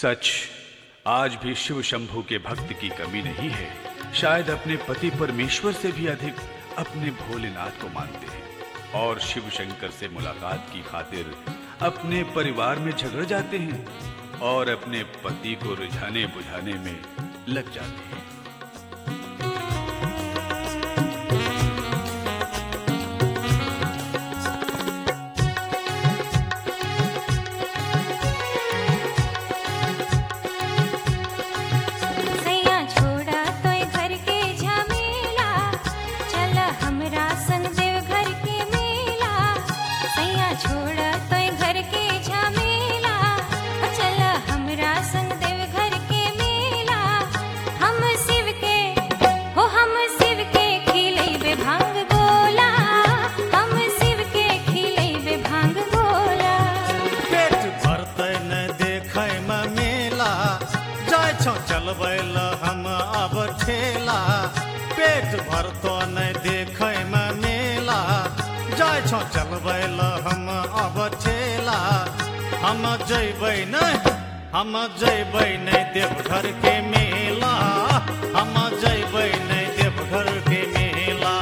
सच, आज भी शिव शंभू के भक्त की कमी नहीं है। शायद अपने पति परमेश्वर से भी अधिक अपने भोलेनाथ को मानते हैं और शिव शंकर से मुलाकात की खातिर अपने परिवार में झगड़ जाते हैं और अपने पति को रिझाने बुझाने में लग जाते हैं। हम अब ठेला पेट भरतो नहीं देखे में मेला जाय छो चलबै ल हम अब ठेला हम जैबै नहीं देवघर के मेला हम जैबै नहीं देवघर के मेला।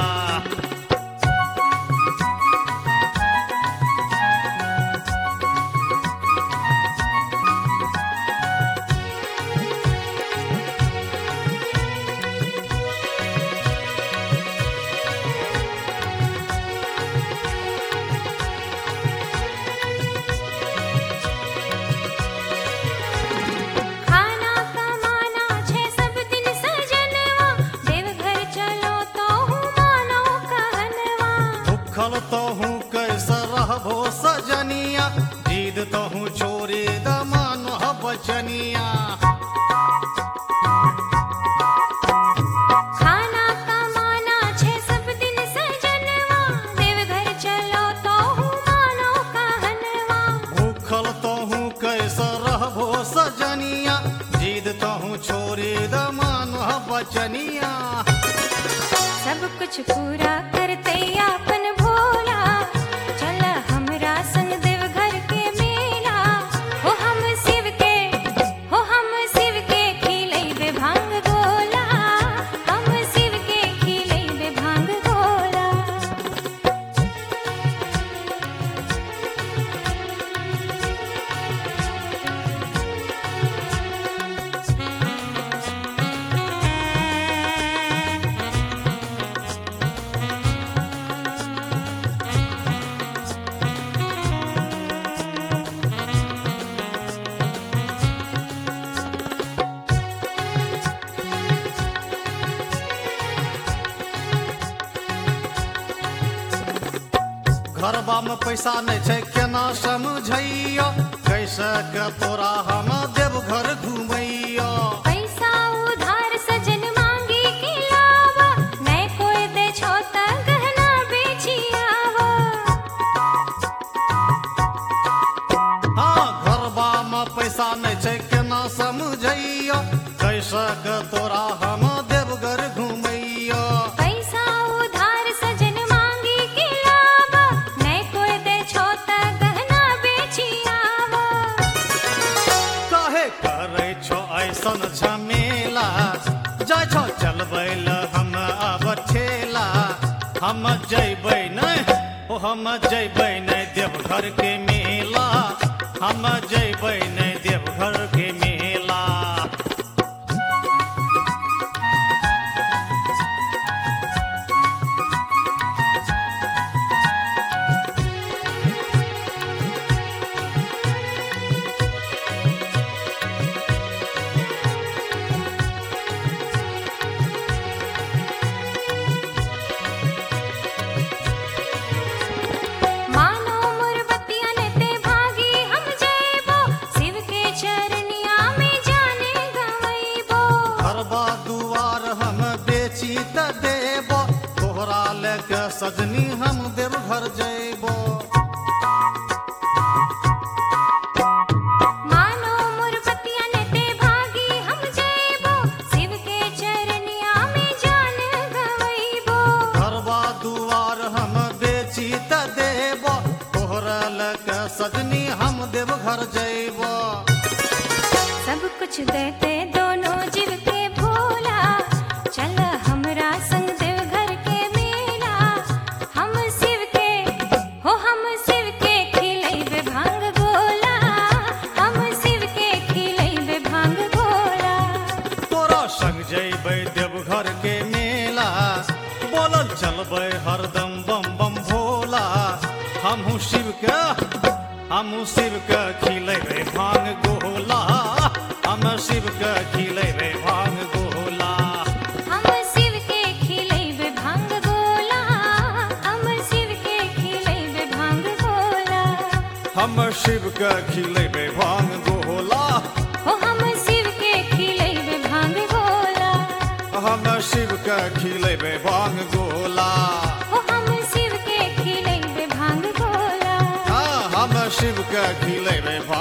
भूखल तो हूँ कैसे रहबो सजनिया जीद तो हूँ छोड़े द मानो बचनिया। खाना कमाना छे सब दिन सजनवा देवघर चलो तो हूँ मानो कहनवा। भूखल तो हूँ कैसे रहबो सजनिया जीद तो हूँ छोड़े द मानो बचनिया। सब कुछ पूरा करते अपन भोला चल हमरा संग देवघर के मेला। हो हम शिव के खिलैबे भांग गोला हम शिव के खिलैबे भांग गोला। घरबा में पैसा नहीं छै केना समझैयो कैसे के तोरा हम देवघर घुमैयो। पैसा उधार सजन मांगी के लावा नहीं कोई दे छो त गहना बेची आवा। हाँ घरबा में पैसा नहीं छै केना समझैयो कैसे के तोरा हम देवघर घुमैयो। पैसा उधार सजन मांगी के लावा नहीं कोई दे छो त गहना बेची आवा। काहे करे छो ऐसन झमेला जाय छो चलबै ल हम अब ठेला हम जैबै नहीं देवघर के मेला हम जैबै नहीं देवघर के मेला। मानो मुरबतिया ते भागी हम जैबो शिव के चरनिया में जाने गवैबो। घरबा दुआर हम बेची त देबो तोहरा लेके सजनी हम देवघर जैबो। मानो मुरबतिया ते भागी हम जैबो शिव के चरनिया में जाने गवैबो। घरबा दुआर हम बेची त देबो तोहरा लेके सजनी हम देवघर जैबो। सब कुछ देते दोनों जीव के भोला, चल हमरा संग देवघर के मेला। हम शिव के खिलैबे भांग गोला, हम शिव के खिलैबे भांग गोला। तोरा संग जैबै देवघर के मेला, बोलल चलबै हरदम बम बम भोला। हमहू शिव के खिलैबे भांग गोला, हम शिव के खिलैबे भांग गोला। हम शिव के खिलैबे भांग गोला, हम शिव के खिलैबे भांग गोला। हम शिव के खिलैबे भांग गोला, हो हम शिव के खिलैबे भांग गोला। हम शिव के खिलैबे भांग गोला। हो हम शिव के खिलैबे भांग गोला। हम शिव के खिलैबे